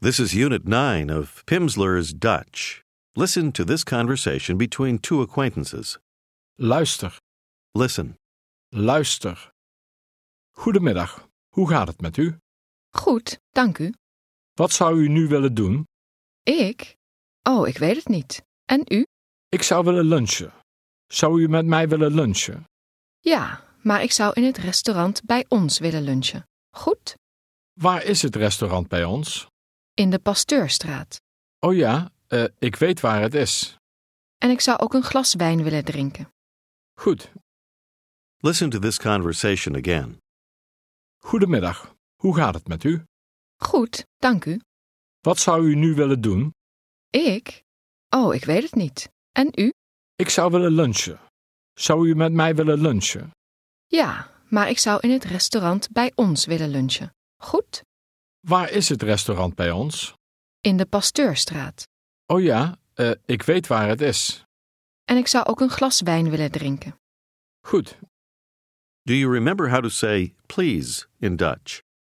This is Unit 9 of Pimsleur's Dutch. Listen to this conversation between two acquaintances. Luister, Listen. luister. Goedemiddag, hoe gaat het met u? Goed, dank u. Wat zou u nu willen doen? Ik? Oh, ik weet het niet. En u? Ik zou willen lunchen. Zou u met mij willen lunchen? Ja, maar ik zou in het restaurant bij ons willen lunchen. Goed? Waar is het restaurant bij ons? In de Pasteurstraat. Oh ja, ik weet waar het is. En ik zou ook een glas wijn willen drinken. Goed. Listen to this conversation again. Goedemiddag, hoe gaat het met u? Goed, dank u. Wat zou u nu willen doen? Ik? Oh, ik weet het niet. En u? Ik zou willen lunchen. Zou u met mij willen lunchen? Ja, maar ik zou in het restaurant bij ons willen lunchen. Goed? Waar is het restaurant bij ons? In de Pasteurstraat. Oh ja, ik weet waar het is. En ik zou ook een glas wijn willen drinken. Goed. Do you remember how to say please in Dutch?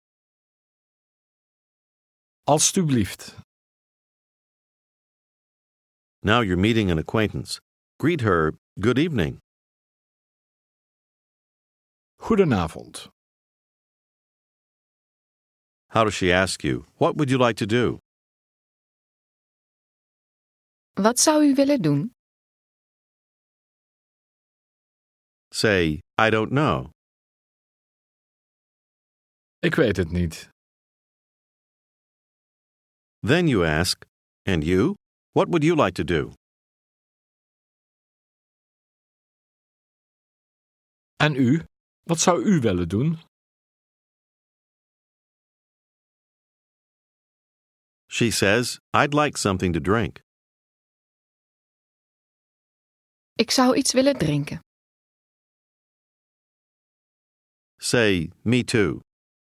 Alsjeblieft. Now you're meeting an acquaintance. Greet her, good evening. Goedenavond. How does she ask you? What would you like to do? Wat zou u willen doen? Say, I don't know. Ik weet het niet. Then you ask, and you? What would you like to do? En u? Wat zou u willen doen? She says, I'd like something to drink. Ik zou iets willen drinken. Say, me too.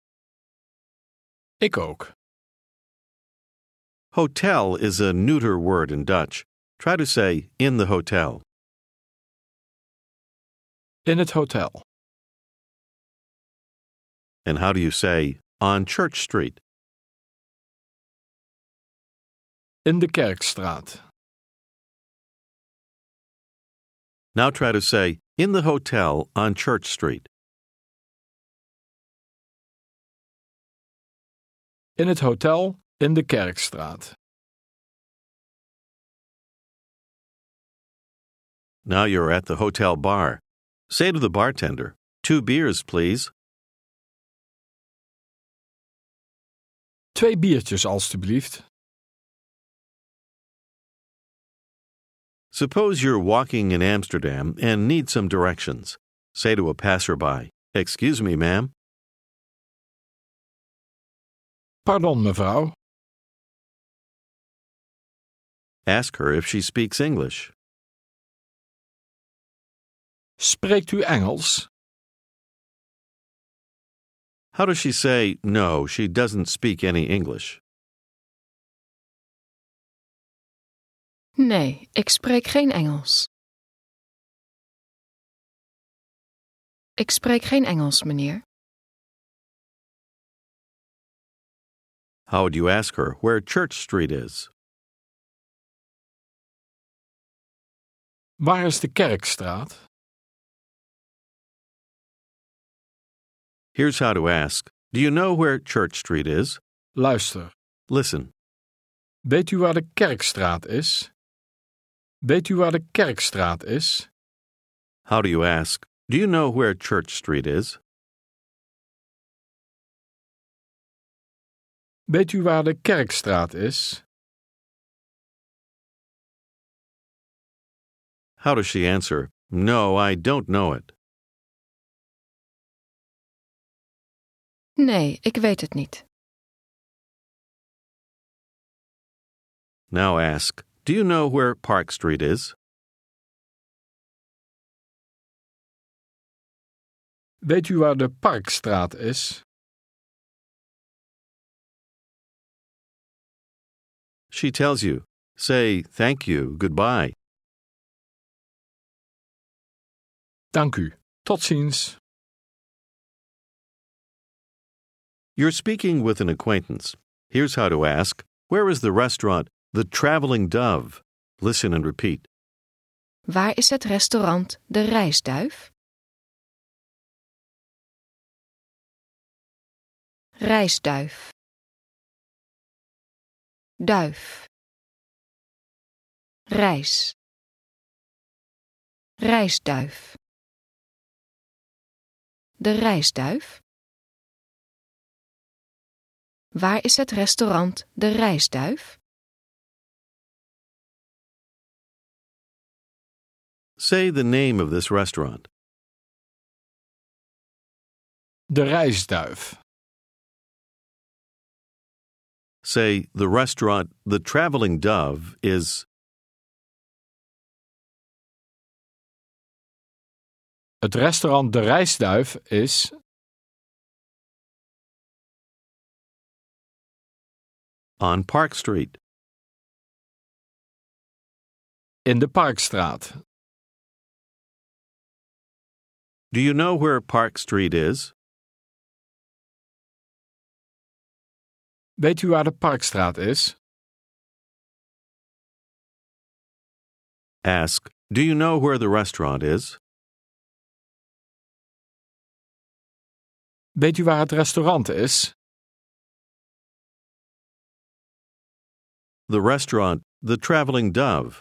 Ik ook. Hotel is a neuter word in Dutch. Try to say, in the hotel. In het hotel. And how do you say, on Church Street? In de Kerkstraat. Now try to say, in the hotel on Church Street. In het hotel in de Kerkstraat. Now you're at the hotel bar. Say to the bartender, 2 beers, please. 2 biertjes, alstublieft. Suppose you're walking in Amsterdam and need some directions. Say to a passerby, excuse me, ma'am. Pardon, mevrouw. Ask her if she speaks English. Spreekt u Engels? How does she say, no, she doesn't speak any English? Nee, ik spreek geen Engels. Ik spreek geen Engels, meneer. How would you ask her where Church Street is? Waar is de Kerkstraat? Here's how to ask. Do you know where Church Street is? Luister. Listen. Weet u waar de Kerkstraat is? Weet u waar de Kerkstraat is? How do you ask? Do you know where Church Street is? Weet u waar de Kerkstraat is? How does she answer? No, I don't know it. Nee, ik weet het niet. Now ask, do you know where Park Street is? Weet u waar de Parkstraat is? She tells you. Say, thank you, goodbye. Dank u. Tot ziens. You're speaking with an acquaintance. Here's how to ask, Where is the restaurant The Traveling Dove? Listen and repeat. Waar is het restaurant De Reisduif? Reisduif. Duif. Reis. Reisduif. De Reisduif. Waar is het restaurant De Reisduif? Say the name of this restaurant. De Reisduif. Say the restaurant The Traveling Dove is Het restaurant De Reisduif is on Park Street. in de Parkstraat. Do you know where Park Street is? Weet u waar de Parkstraat is? Ask, do you know where the restaurant is? Weet u waar het restaurant is? The restaurant The Traveling Dove.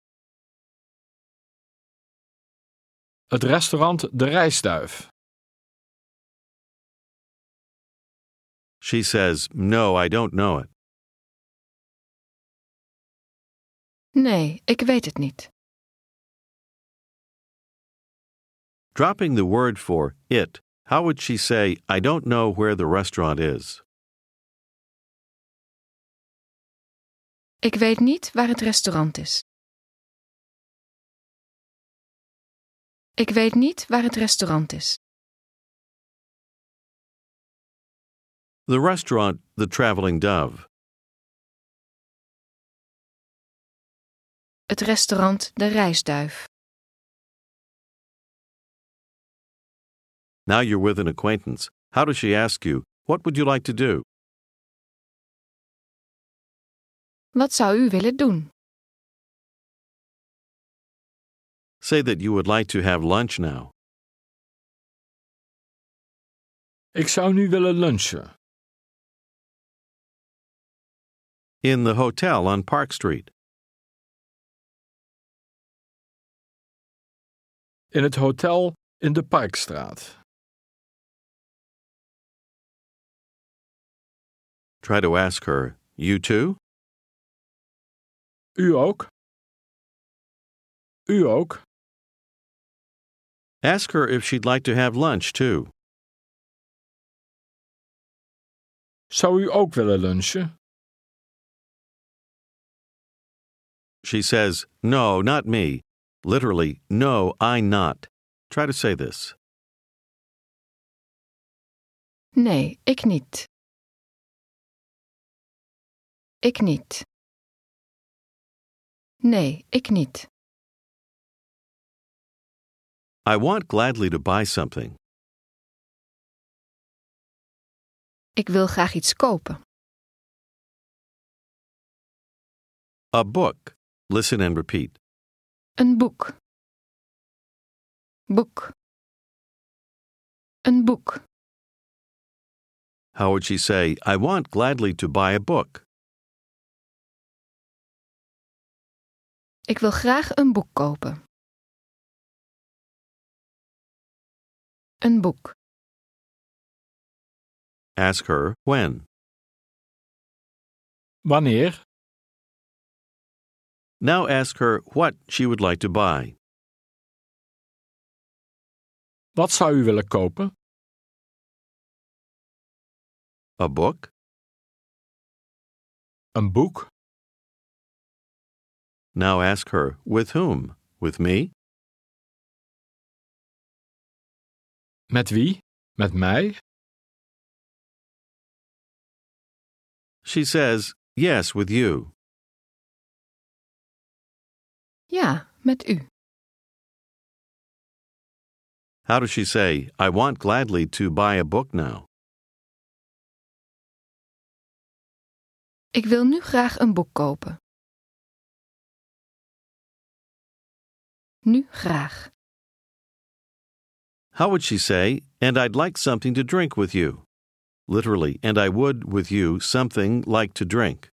Het restaurant De Reisduif. She says, no, I don't know it. Nee, ik weet het niet. Dropping the word for it, how would she say, I don't know where the restaurant is? Ik weet niet waar het restaurant is. Ik weet niet waar het restaurant is. The restaurant The Traveling Dove. Het restaurant De Reisduif. Now you're with an acquaintance. How does she ask you, what would you like to do? Wat zou u willen doen? Say that you would like to have lunch now. Ik zou nu willen lunchen. In the hotel on Park Street. In het hotel in de Parkstraat. Try to ask her, you too? U ook? U ook? Ask her if she'd like to have lunch too. Zou u ook willen lunchen? She says, no, not me. Literally, no, I not. Try to say this. Nee, ik niet. Ik niet. Nee, ik niet. I want gladly to buy something. Ik wil graag iets kopen. A book. Listen and repeat. Een boek. Boek. Een boek. How would she say, I want gladly to buy a book? Ik wil graag een boek kopen. Een boek. Ask her when. Wanneer? Now ask her what she would like to buy. Wat zou u willen kopen? A book? Een boek? Now ask her, with whom? With me? Met wie? Met mij? She says, yes, with you. Ja, met u. How does she say, I want gladly to buy a book now? Ik wil nu graag een boek kopen. Nu graag. How would she say, and I'd like something to drink with you? Literally, and I would, with you, something like to drink.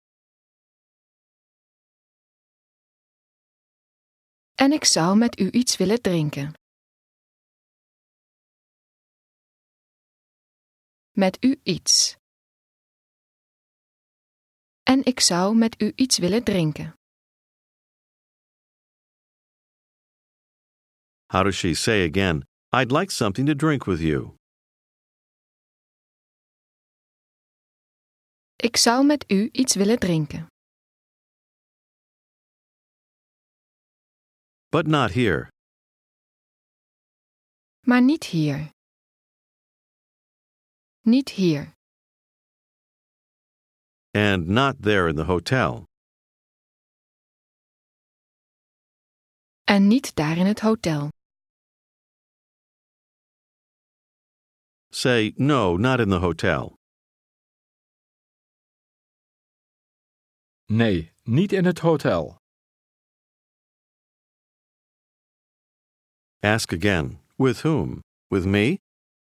En ik zou met u iets willen drinken. Met u iets. En ik zou met u iets willen drinken. How does she say again, I'd like something to drink with you? Ik zou met u iets willen drinken. But not here. Maar niet hier. Niet hier. And not there in the hotel. En niet daar in het hotel. Say, no, not in the hotel. Nee, niet in het hotel. Ask again. With whom? With me?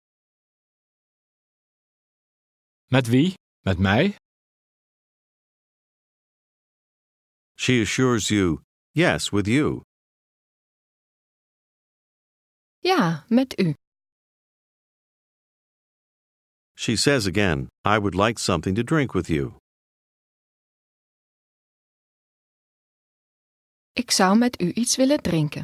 Met wie? Met mij? She assures you, yes, with you. Ja, met u. She says again, I would like something to drink with you. Ik zou met u iets willen drinken.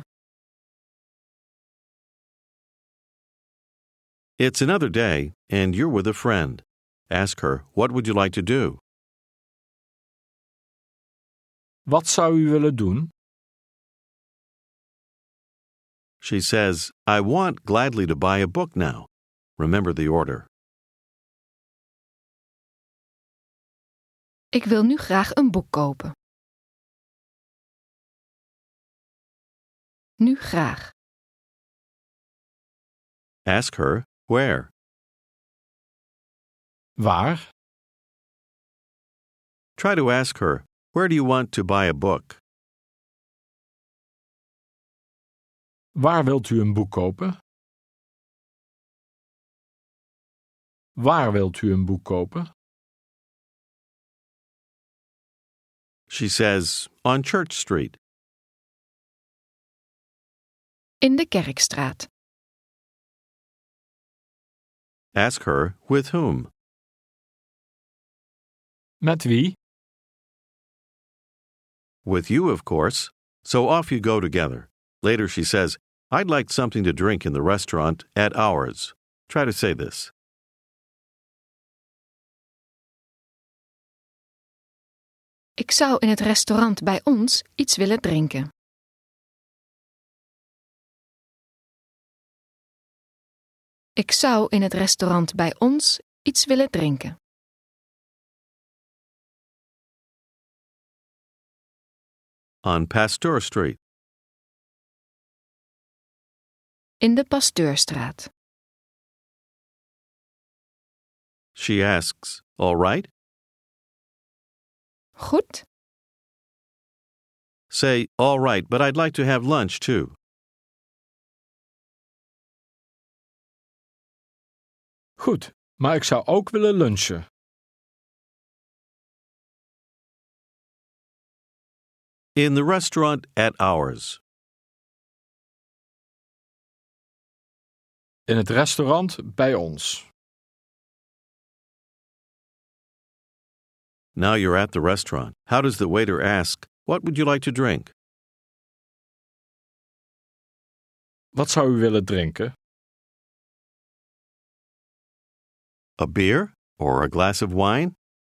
It's another day, and you're with a friend. Ask her, what would you like to do? Wat zou u willen doen? She says, I want gladly to buy a book now. Remember the order. Ik wil nu graag een boek kopen. Nu graag. Ask her, where? Waar? Try to ask her, where do you want to buy a book? Waar wilt u een boek kopen? Waar wilt u een boek kopen? She says, on Church Street. In de Kerkstraat. Ask her, with whom? Met wie? With you, of course. So off you go together. Later she says, I'd like something to drink in the restaurant at ours. Try to say this. Ik zou in het restaurant bij ons iets willen drinken. Ik zou in het restaurant bij ons iets willen drinken. On Pasteur Street. In de Pasteurstraat. She asks, all right? Goed? Say, all right, but I'd like to have lunch too. Goed, maar ik zou ook willen lunchen. In the restaurant at ours. In het restaurant bij ons. Now you're at the restaurant. How does the waiter ask, what would you like to drink? Wat zou u willen drinken? A beer or a glass of wine?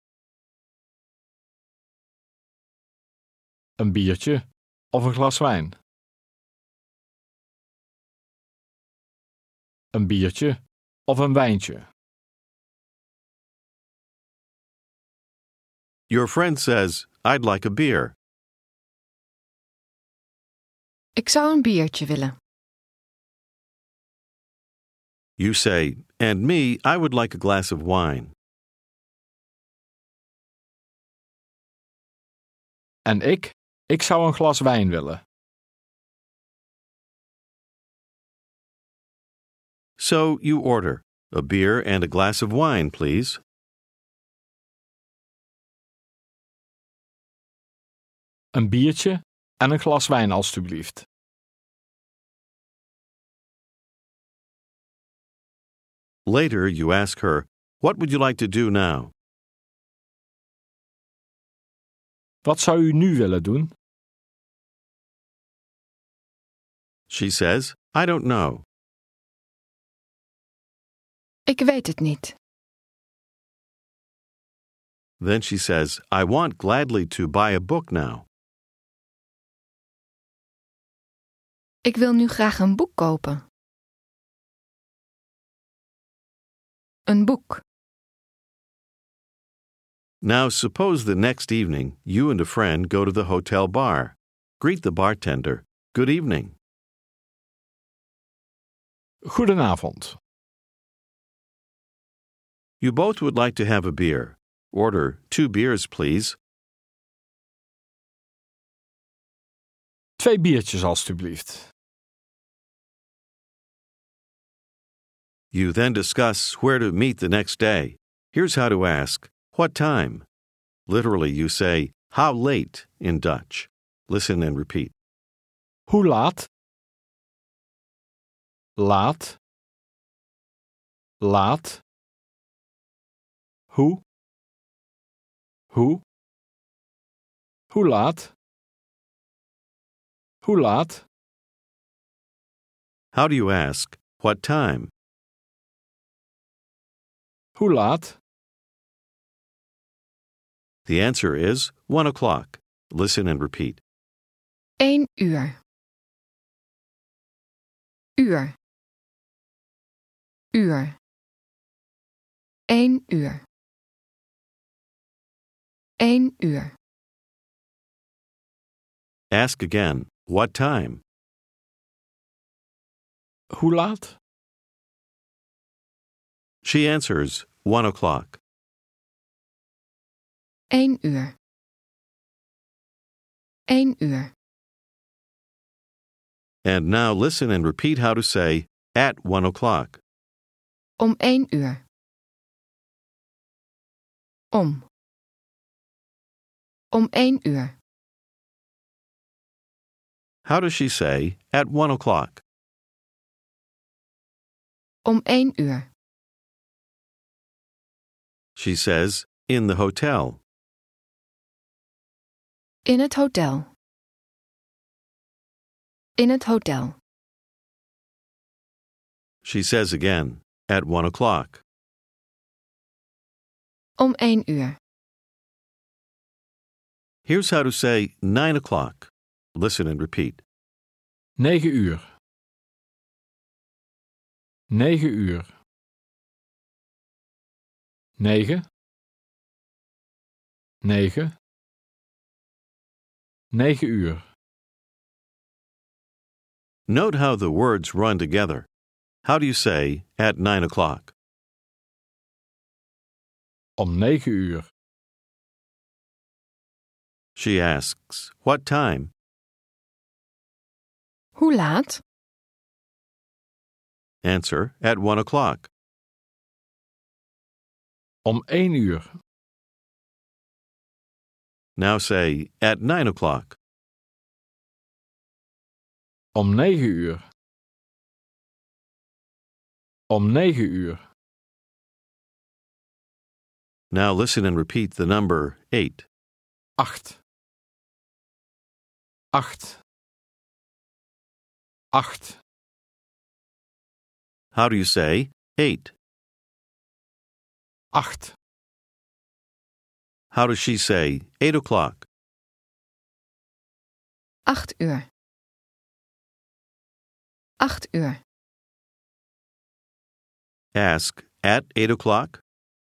Een biertje of een glas wijn? Een biertje of een wijntje? Your friend says, I'd like a beer. Ik zou een biertje willen. You say, and me, I would like a glass of wine. En ik zou een glas wijn willen. So you order a beer and a glass of wine, please. Een biertje en een glas wijn, alstublieft. Later, you ask her, "What would you like to do now?" Wat zou u nu willen doen? She says, "I don't know." Ik weet het niet. Then she says, "I want gladly to buy a book now." Ik wil nu graag een boek kopen. Een boek. Now, suppose the next evening you and a friend go to the hotel bar. Greet the bartender. "Good evening." Goedenavond. You both would like to have a beer. Order 2 beers, please. 2 biertjes, alstublieft. You then discuss where to meet the next day. Here's how to ask, "What time?" Literally, you say, "How late?" in Dutch. Listen and repeat. Hoe laat? Laat. Laat. Hoe? Hoe? Hoe laat? Hoe laat? How do you ask, "What time?" Hoe laat? The answer is 1 o'clock. Listen and repeat. 1 uur. Uur. Uur. 1 uur. 1 uur. Ask again, "What time?" Hoe laat? She answers, 1 o'clock. 1 uur. 1 uur. And now listen and repeat how to say, "At 1 o'clock." Om 1 uur. Om 1 uur. How does she say, "At 1 o'clock"? Om 1 uur. She says, "In the hotel." In het hotel. In het hotel. She says again, "At 1 o'clock." Om 1 uur. Here's how to say 9 o'clock. Listen and repeat. 9 uur. 9 uur. 9. 9. 9 uur. Note how the words run together. How do you say, "At 9 o'clock"? Om 9 uur. She asks, "What time?" Hoe laat? Answer, "At 1 o'clock." Om 1 uur. Now say, "At 9 o'clock." Om 9 uur. Om 9 uur. Now listen and repeat the number 8. 8. 8. 8. How do you say 8? 8. How does she say 8 o'clock? 8 uur. 8 uur. Ask, "At 8 o'clock?"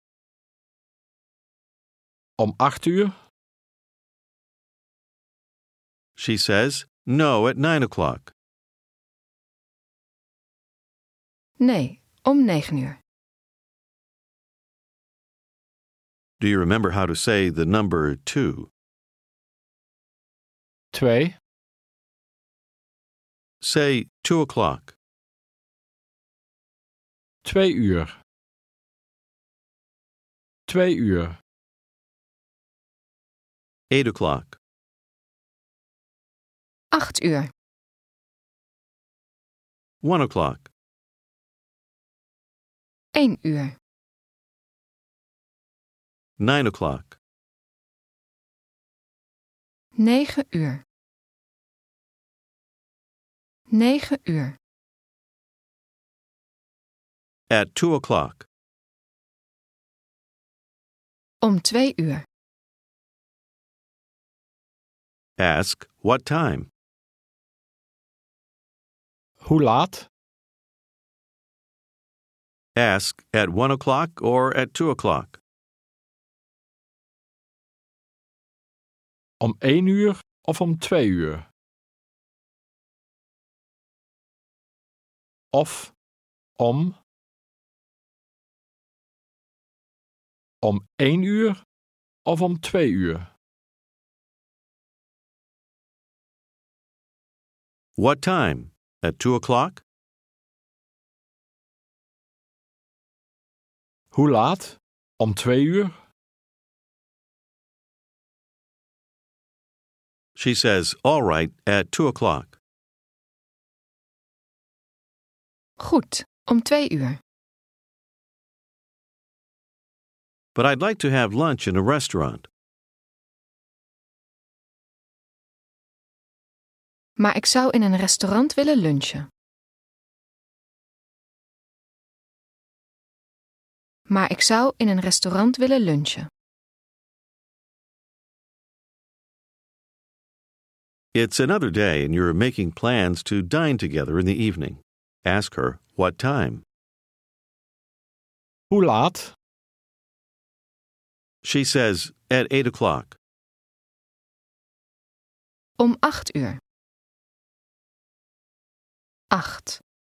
Om 8 uur. She says, "No, at 9 o'clock." Nee, om 9 uur. Do you remember how to say the number 2? 2, Say 2 o'clock. 2 uur. 2 uur. 8 o'clock. 8 uur. 1 o'clock. 1 uur. 9 o'clock. 9 uur. 9 uur. At 2 o'clock. Om 2 uur. Ask what time. Hoe laat? Ask at 1 o'clock or at 2 o'clock. Om 1 uur of om 2 uur? Of om 1 uur of om 2 uur? What time? At 2 o'clock? Hoe laat? Om 2 uur? She says, all right, at 2 o'clock. Goed, om 2 uur. But I'd like to have lunch in a restaurant. Maar ik zou in een restaurant willen lunchen. Maar ik zou in een restaurant willen lunchen. It's another day and you're making plans to dine together in the evening. Ask her, what time? Hoe laat? She says, at 8 o'clock. Om 8 uur. 8.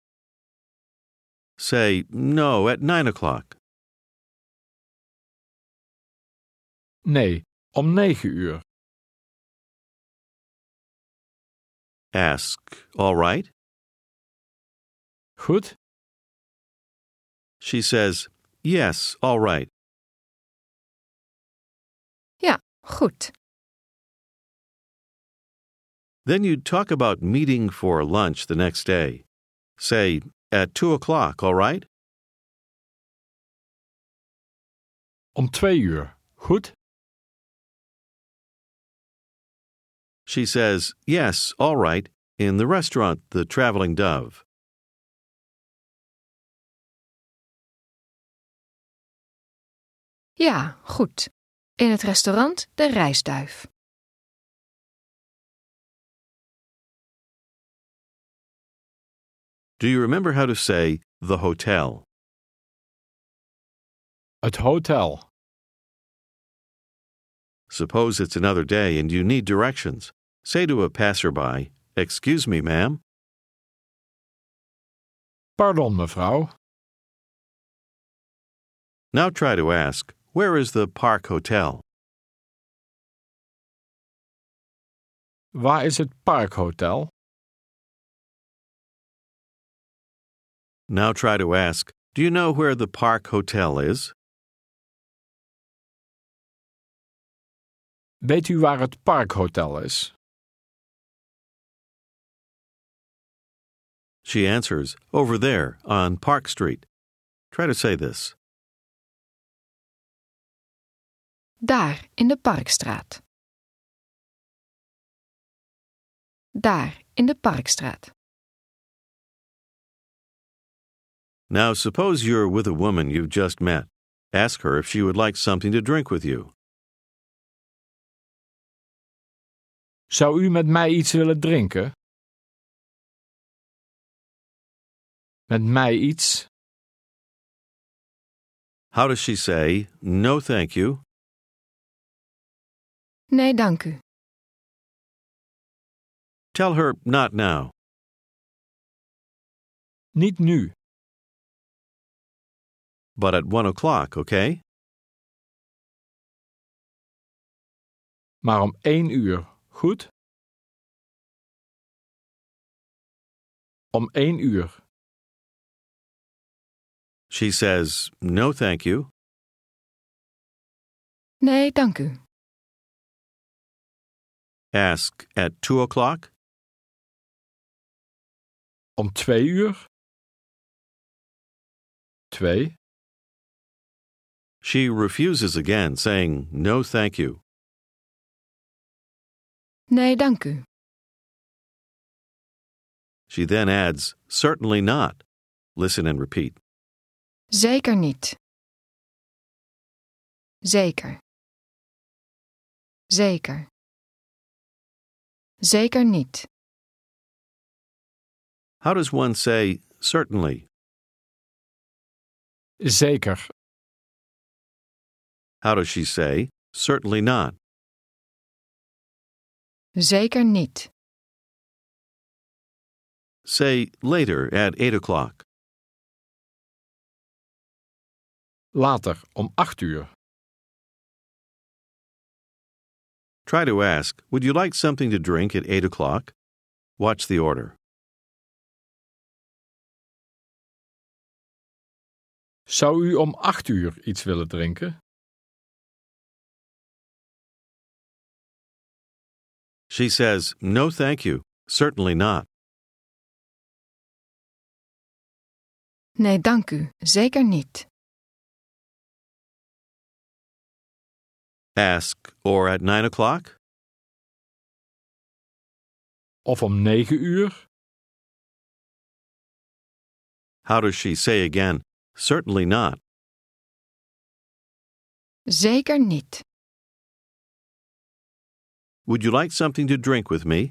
Say, no, at 9 o'clock. Nee, om 9 uur. Ask, all right? Goed? She says, yes, all right. Ja, goed. Then you talk about meeting for lunch the next day. Say, at 2 o'clock, all right? Om 2 uur. Goed? She says, yes, all right, in the restaurant, the Traveling Dove. Ja, goed. In het restaurant De Reisduif. Do you remember how to say the hotel? Het hotel. Suppose it's another day and you need directions. Say to a passerby, excuse me, ma'am. Pardon, mevrouw. Now try to ask, where is the Park Hotel? Waar is het Parkhotel? Now try to ask, do you know where the Park Hotel is? Weet u waar het Parkhotel is? She answers, over there, on Park Street. Try to say this. Daar, in de Parkstraat. Daar, in de Parkstraat. Now suppose you're with a woman you've just met. Ask her if she would like something to drink with you. Zou u met mij iets willen drinken? Met mij iets? How does she say, no thank you? Nee, dank u. Tell her not now. Niet nu. But at 1 o'clock, okay? Maar om 1 uur. Goed? Om 1 uur. She says, "No, thank you." Nee, dank u. Ask at 2 o'clock. Om 2 uur. 2. She refuses again, saying, "No, thank you." Nee, dank u. She then adds, "Certainly not." Listen and repeat. Zeker niet. Zeker. Zeker. Zeker niet. How does one say, certainly? Zeker. How does she say, certainly not? Zeker niet. Say, later at 8 o'clock. Later, om 8 uur. Try to ask, would you like something to drink at 8 o'clock? Watch the order. Zou u om 8 uur iets willen drinken? She says, "No, thank you. Certainly not." Nee, dank u. Zeker niet. Ask, or at 9 o'clock? Of om 9 uur? How does she say again, certainly not? Zeker niet. Would you like something to drink with me?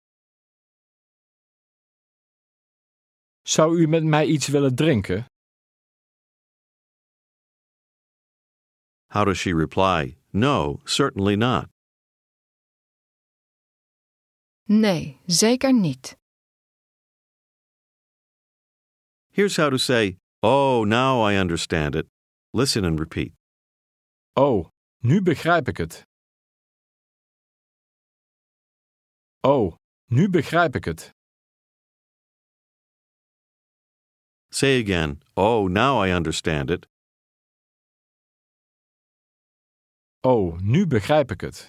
Zou u met mij iets willen drinken? How does she reply, no, certainly not? Nee, zeker niet. Here's how to say, oh, now I understand it. Listen and repeat. Oh, nu begrijp ik het. Oh, nu begrijp ik het. Say again, oh, now I understand it. Oh, nu begrijp ik het.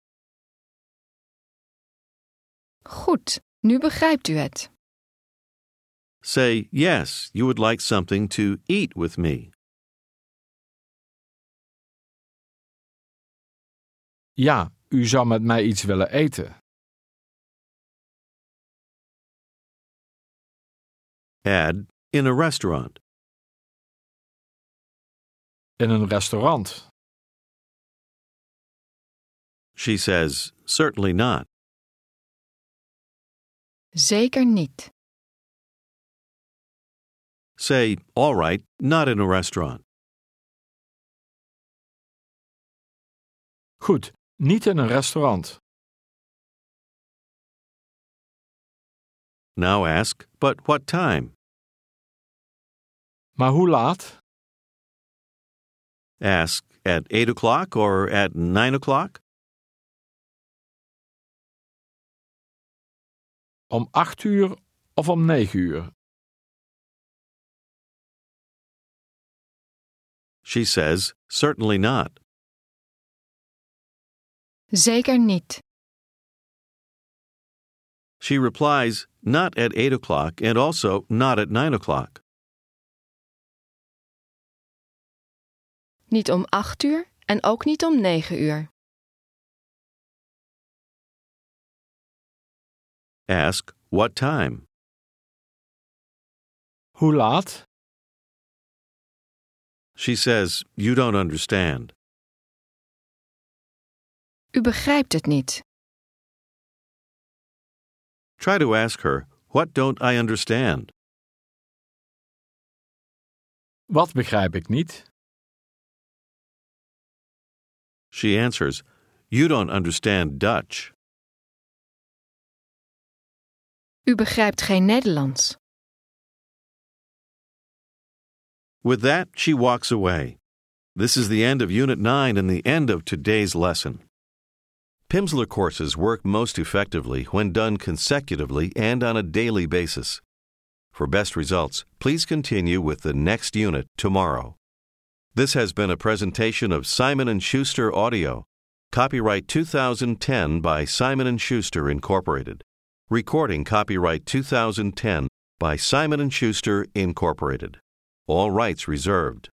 Goed, nu begrijpt u het. Say, yes, you would like something to eat with me. Ja, u zou met mij iets willen eten. Add, in a restaurant. In een restaurant. She says, certainly not. Zeker niet. Say, all right, not in a restaurant. Goed, niet in een restaurant. Now ask, but what time? Maar hoe laat? Ask, at 8 o'clock or at 9 o'clock? Om 8 uur of om 9 uur? She says, certainly not. Zeker niet. She replies, not at 8 o'clock and also not at 9 o'clock. Niet om 8 uur en ook niet om 9 uur. Ask, what time? Hoe laat? She says, you don't understand. U begrijpt het niet. Try to ask her, what don't I understand? Wat begrijp ik niet? She answers, you don't understand Dutch. U begrijpt geen Nederlands. With that, she walks away. This is the end of Unit 9 and the end of today's lesson. Pimsleur courses work most effectively when done consecutively and on a daily basis. For best results, please continue with the next unit tomorrow. This has been a presentation of Simon & Schuster Audio. Copyright 2010 by Simon & Schuster, Incorporated. Recording copyright 2010 by Simon & Schuster, Incorporated. All rights reserved.